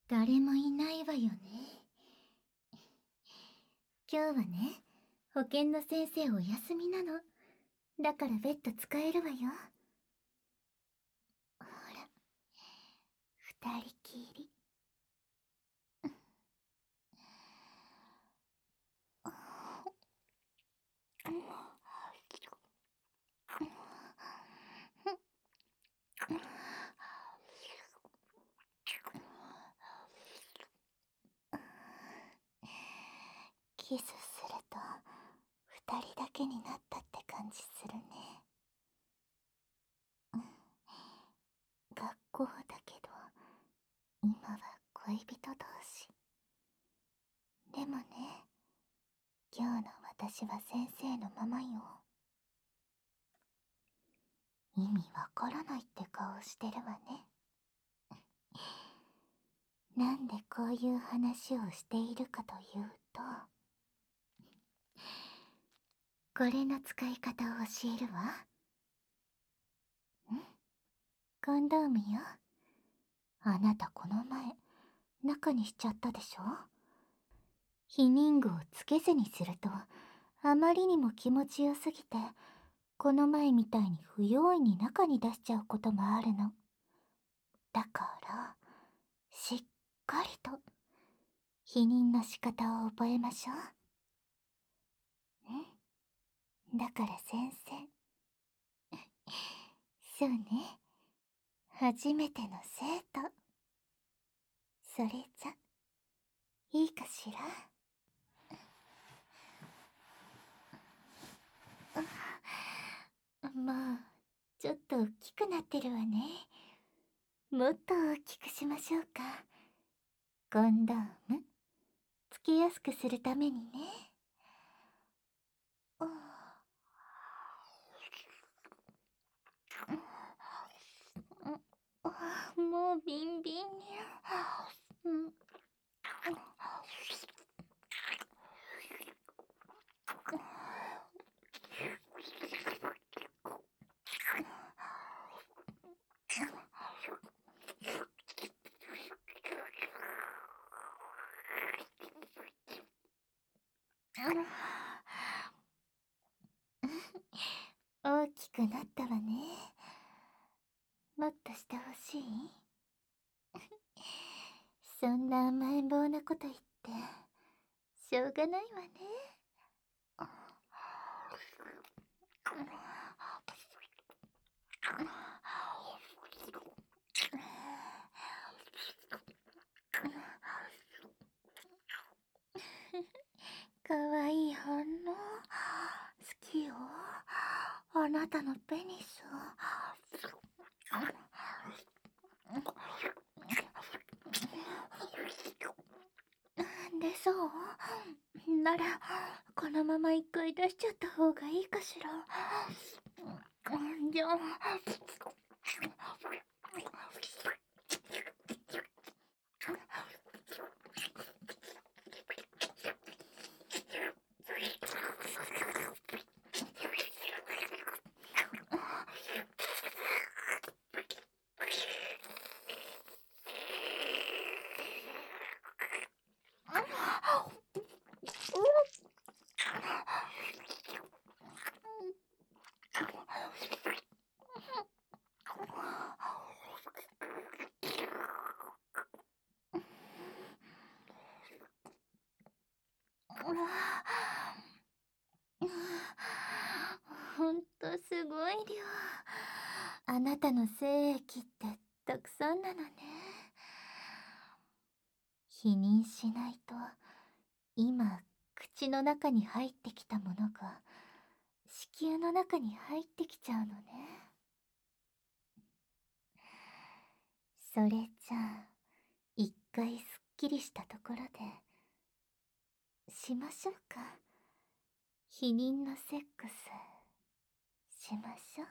誰もいないわよね。今日はね、保健の先生お休みなの。だからベッド使えるわよ。ほら、二人きり。キスすると二人だけになったって感じするね。学校だけど今は恋人同士。でもね、今日の私は先生のままよ。意味わからないって顔してるわね。なんでこういう話をしているかというと、これの使い方を教えるわ。コンドームよ。あなたこの前中にしちゃったでしょ。避妊具をつけずにするとあまりにも気持ちよすぎて、この前みたいに不用意に中に出しちゃうこともあるの。だからしっかりと避妊の仕方を覚えましょう。だから先生、そうね、初めての生徒。それじゃいいかしら。もうちょっと大きくなってるわね。もっと大きくしましょうか。コンドームつけやすくするためにね。もうビンビンに。大きくなったわね。もっとしてほしい？そんな甘えん坊なこと言ってしょうがないわね。かわいい反応。好きよ、あなたのペニス。でそうなら、このまま一回出しちゃった方がいいかしら。じゃあほんとすごい量。あなたの精液ってたくさんなのね。否認しないと、今口の中に入ってきたものが子宮の中に入ってきちゃうのね。それじゃあ一回すっきりしたところでしましょうか。避妊のセックスしましょう。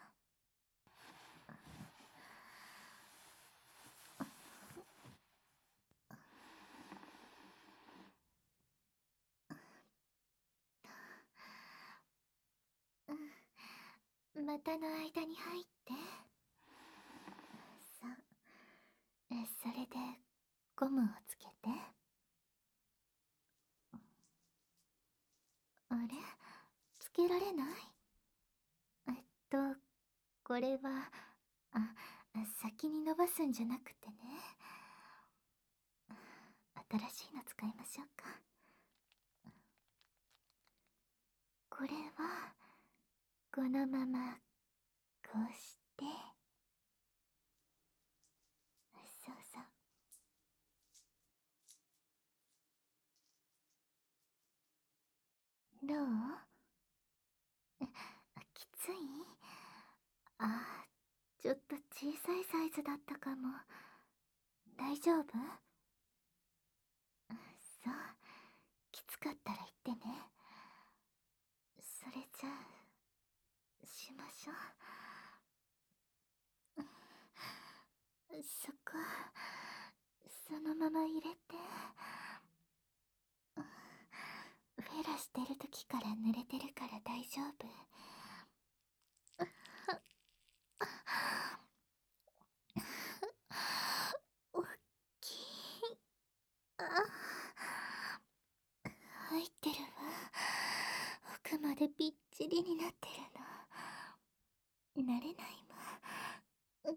股の間に入って。そう、それでゴムをつけて。あれ、つけられない？えっと、これは、あ、先に伸ばすんじゃなくてね。新しいの使いましょうか。これは、このまま、こうして、そうそう。どう？きつい？あちょっと小さいサイズだったかも。大丈夫？そう。きつかったら言ってね。それじゃあ、しましょう。そこ、そのまま入れて。フェラしてる時から濡れてるから大丈夫。おっきい。入ってるわ。奥までびっちりになってるの。慣れないわ。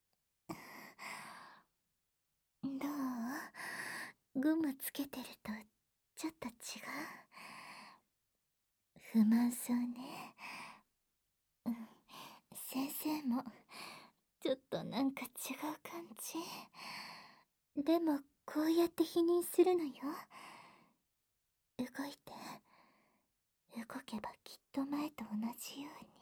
どう？グムつけてるとちょっと違う？不満そうね。うん、先生もちょっとなんか違う感じ。でもこうやって否認するのよ。動いて。動けばきっと前と同じように。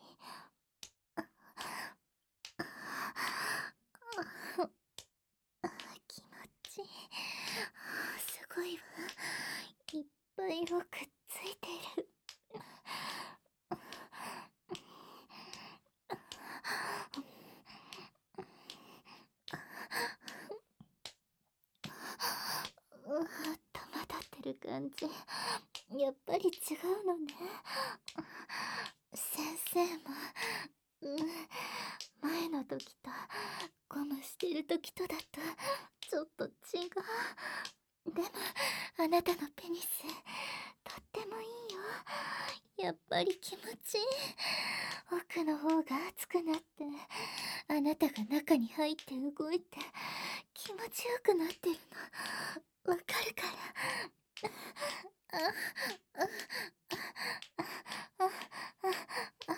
気持ちいい。すごいわ。いっぱいをくっついてる。戸惑ってる感じ。やっぱり違うのね。先生も、前の時とゴムしてる時とだとちょっと違う。でもあなたのペニスとってもいいよ。やっぱり気持ちいい。奥の方が熱くなって、あなたが中に入って動いて気持ちよくなってるのわかるから。あああああ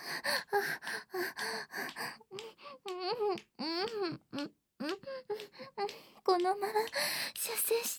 このまま射精して。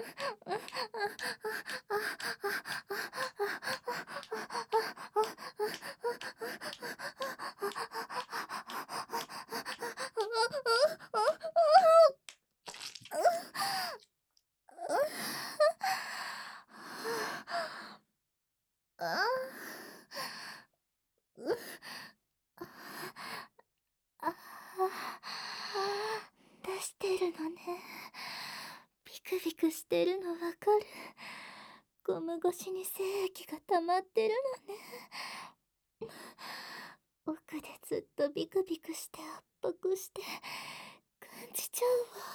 出してるのね。ビクビクしてるのわかる。ゴム越しに精液が溜まってるのね。奥でずっとビクビクして圧迫して感じちゃ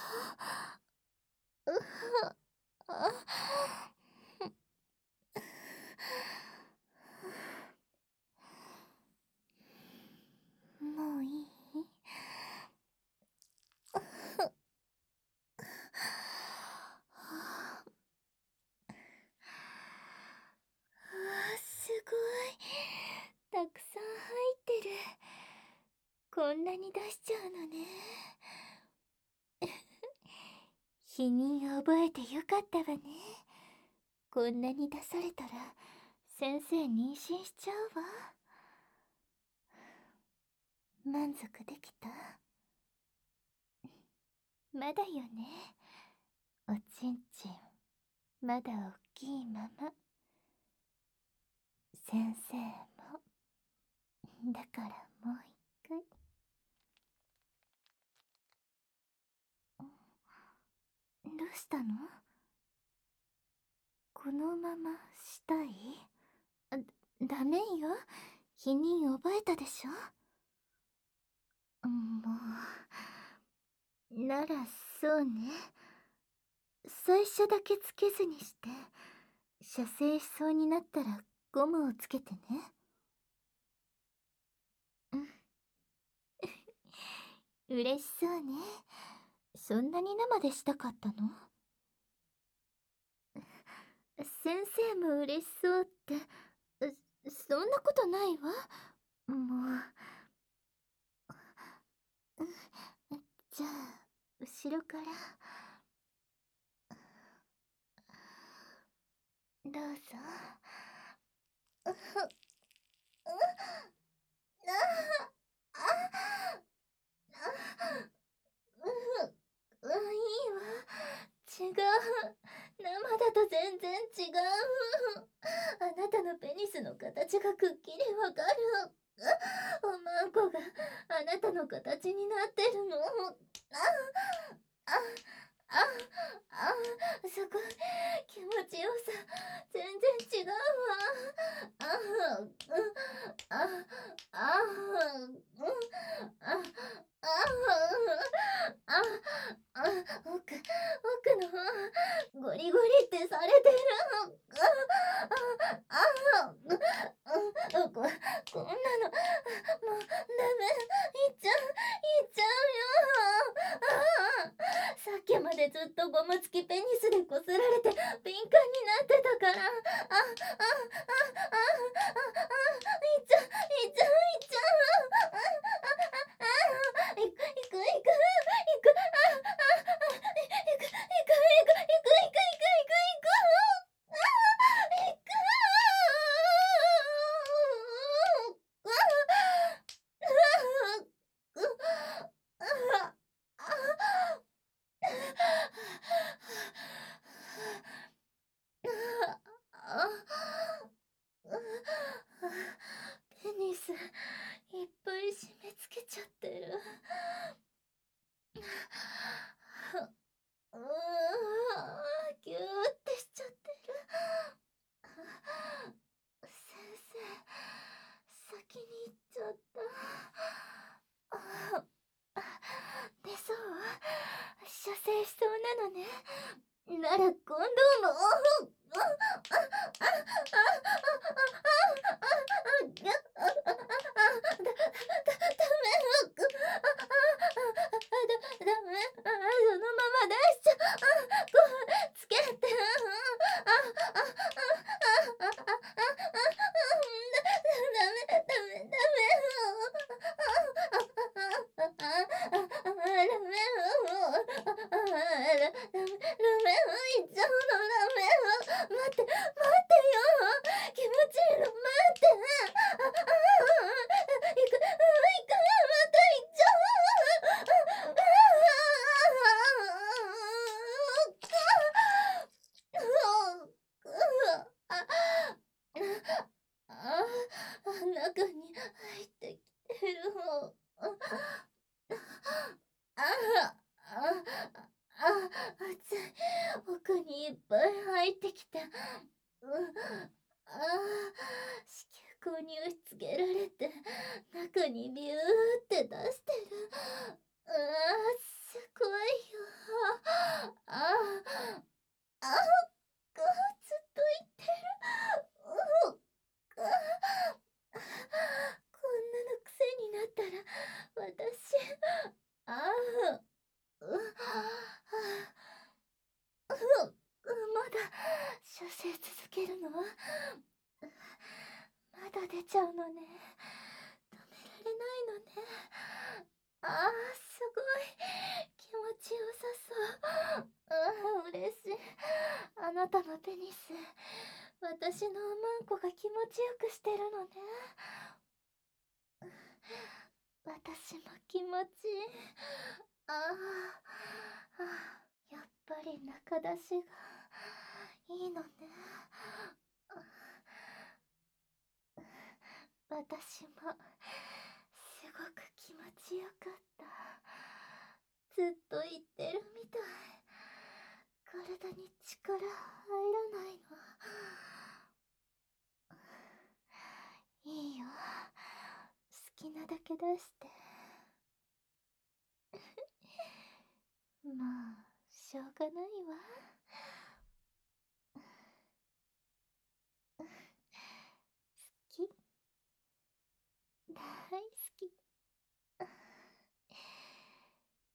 うわ。もういい？すごい。たくさん入ってる。こんなに出しちゃうのね。否認覚えてよかったわね。こんなに出されたら先生妊娠しちゃうわ。満足できた？まだよね。おちんちんまだ大きいまま。先生もだからもう一回。どうしたの？このまましたい？あ、ダメよ。否認覚えたでしょ。もうならそうね。 最初だけつけずにして、射精しそうになったらゴムをつけてね。うん。嬉しそうね。そんなに生でしたかったの？先生も嬉しそうって、そんなことないわ。もう、じゃあ、後ろから、どうぞ。いいわ。違う。生だと全然違う。あなたのペニスの形がくっきりわかる。おまんこがあなたの形になってるの。あ、あ、あ、そこ、気持ちよさ、全然違うわ。あ、うん、あ、あ、うん、あ、あ、あ、あ、奥の方、ゴリゴリってされてる。あ、こんなの、もう、ダメ、いっちゃう、いっちゃうよ。さっきまでずっとゴム付きペニスでこすられて敏感になってたから。いっちゃう、いっちゃう、いっちゃう。行く、行く、行く、行く、行く、行く、行く、行く、行く、行く、行く、行く。ペニスいっぱい締め付けちゃってる。ギューってしちゃってる。先生、先に行っちゃった。出そう？射精しそうなのね。ならコンドームを。ダメ。そのまま出しちゃ。つけて。中に入ってきてる。熱い。奥にいっぱい入ってきて。子宮口に押し付けられて、中にビューって出してる。すごいよ。ずっと言ってる。こんなの癖になったら、私、あう、まだ、射精続けるの？まだ出ちゃうのね。止められないのね。すごい。気持ちよさそう。嬉しい。あなたのペニス、私のおまんこが気持ちよくしてるのね。私も気持ちいい。やっぱり中出しがいいのね。私もすごく気持ちよかった。ずっと言ってるみたい。体に力入らないの。いいよ。好きなだけ出して。まあ、 しょうがないわ。好き。大好き。